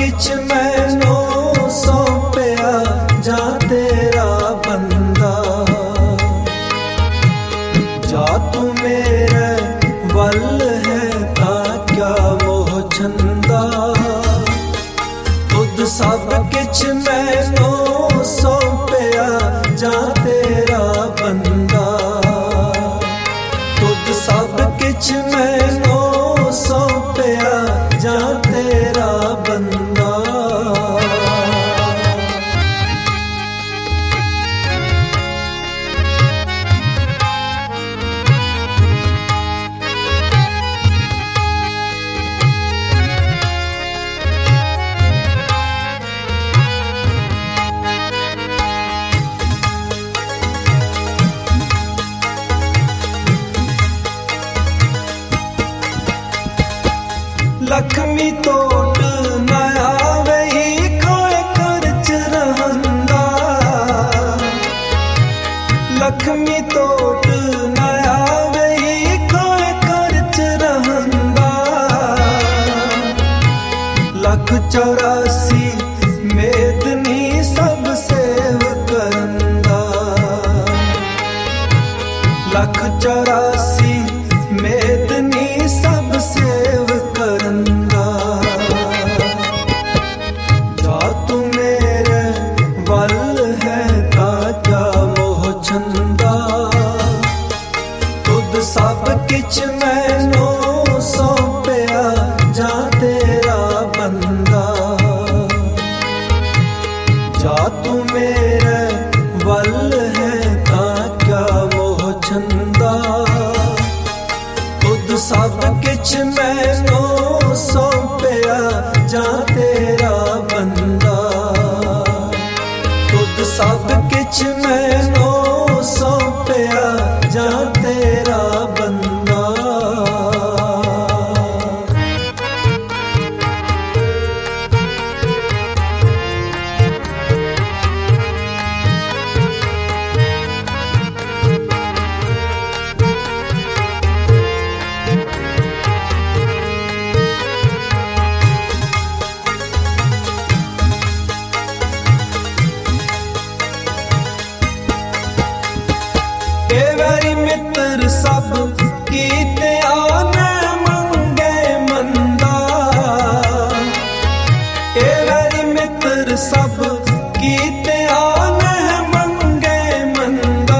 किच मैनू सौंपया जा तेरा बंदा, जा तू मेरे वल है तां क्या मोह छंदा। तुद सब किच मैनू सौंपया जा तेरा बंदा, तुद सब किच मैनू सौंपया जा तेरा बंदा। लक्ष्मी तोड़ न आवे खाए खर्च रहंदा, लक्ष्मी तोड़ न आवे खाए खर्च रहंदा। 184 मेदनी सब सेव करंदा, 184 मेदनी सब सेव करंदा। जा तू मेरे वल है तां क्या मोह छंदा, तुद सब किच मैनू सौंपया जा तेरा बंदा, जा तू मेरे वल है तां क्या मोह छंदा। तुद सब किच मैनू सौंपया जा तेरा बंदा, तुद सब किच मैनू सौंपया जा तेरा बंदा। वैरी मित्र सब कीते आने मंगे मंदा, ए वैरी मित्र सब कीते आने मंगे मंदा।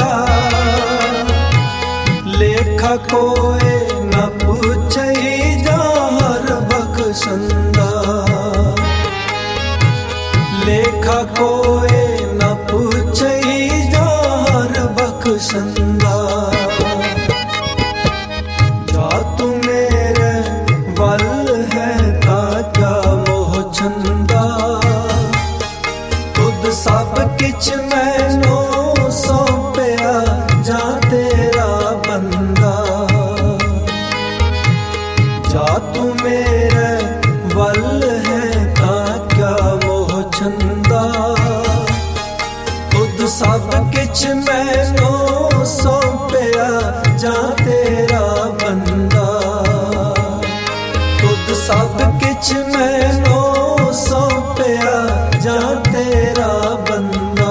लेखा कोई न पूछे जार बख्शंदा, लेखा कोई न पूछे बख्शंदा। जा तू मेरे वल है तां क्या मोह छंदा, तुद सब किच मैनू सौंपया जा तेरा बंदा, जा तू मेरे वल है तां क्या मोह छंदा। तुद सब किच मैनू सौंपया जा तेरा बंदा, तुद सब किच मैनू सौंपया जा तेरा बंदा।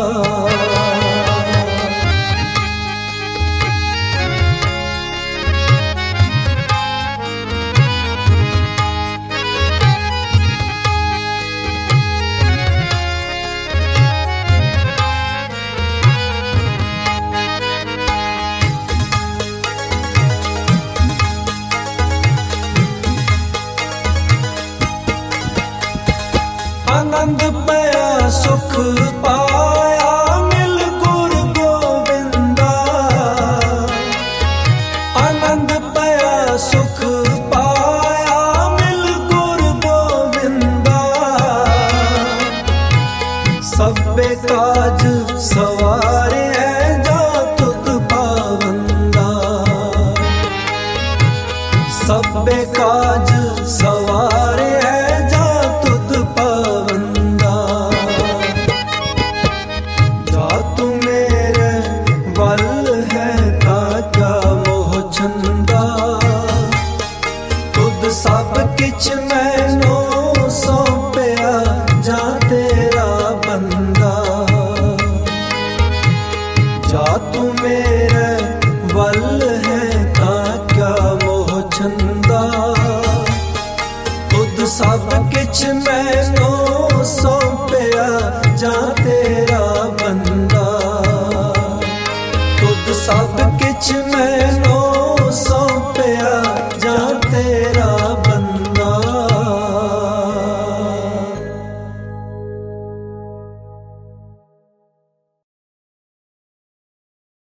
आनंद पाया सुख पाया मिल गुरु गोविंदा, आनंद पाया सुख पाया मिल गुरु गोविंदा। सबे काज सवारे जा तुद पावंदा, सबे काज सवारे जा तुद पावंदा। जा तू मेरे वल है तां क्या मोह छंदा, तुद सब किच मैनू सौ किछ मैनू सौंपया जा तेरा बंदा, तुद सब किछ मैनू